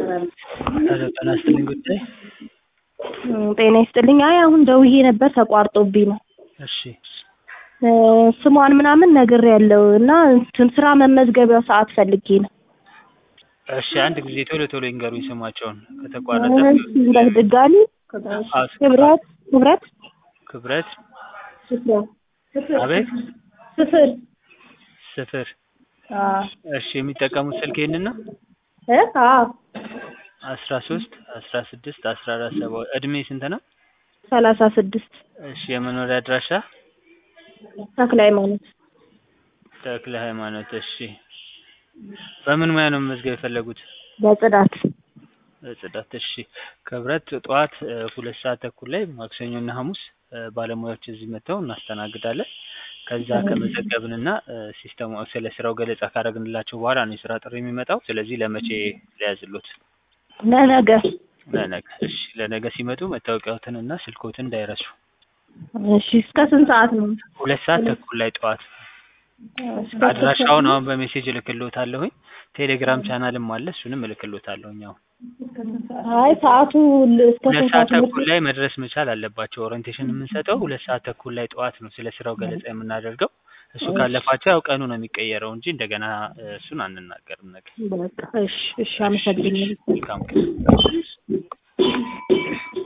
ሄሎ ጤና ይስጥልኝ ጉዳይ ጤና ይስጥልኝ። አይ አሁን ደውዬ ነበር ተቋርጦብኝ ነው። እሺ ስሟን ምናምን ነግሬያለሁ እና ስራ መመዝገቢያው ሰዓት ፈልጌ ነው። እሺ አንድ ጊዜ ቶሎ ቶሎ ይንገሩኝ ስማቸውን ከተቋረጠ ድጋሚ ክብረት ክብረት ስፍር አቤት ስፍር እሺ የሚጠቀሙት ስልክ ይሄንን ነው? 13 16 14 7 እድሜ ስንት ነው? 36 እሺ የመኖሪያ አድራሻ ተክለ ሃይማኖት እሺ በምን ሙያ ነው መመዝገብ የፈለጉት? በጽዳት እሺ ክብረት ጠዋት 2 ሰዓት ተኩል ላይ ማክሰኞና ሐሙስ ባለሙያዎች እዚህ መጥተው እናስተናግዳለን። ከዛ ከመዘገብንና ሲስተሙ ስለ ስራው ገለጻ ካደረግንላቸው በኋላ ነው የስራ ጥሪ የሚመጣው። ስለዚህ ለመቼ ሊያዝሉት? ለነገ። እሺ ለነገ ሲመጡ መታወቂያዎትንና ስልኮትን እንዳይረሱ። እሺ እስከ ስንት ሰዓት ነው? 2 ሰዓት ተኩል ላይ ጠዋት። አድራሻውን አሁን በሜሴጅ እልክልዎታለሁኝ። ቴሌግራም ቻናልም አለ እሱንም እልክልዎታለሁኝ አሁን። አይ ሰዓቱ እስከ 2 ሰዓት ተኩል ላይ መድረስ መቻል አለባቸው። ኦሪንቴሽን የምንሰጠው 2 ሰዓት ተኩል ላይ ጠዋት ነው ስለ ስራው ገለጻ የምናደርገው። እሱ ካለፋቸው ያው ቀኑ ነው የሚቀየረው እንጂ እንደገና እሱን አንናገርም ነገር። በቃ እሺ አመሰግናለሁ። መልካም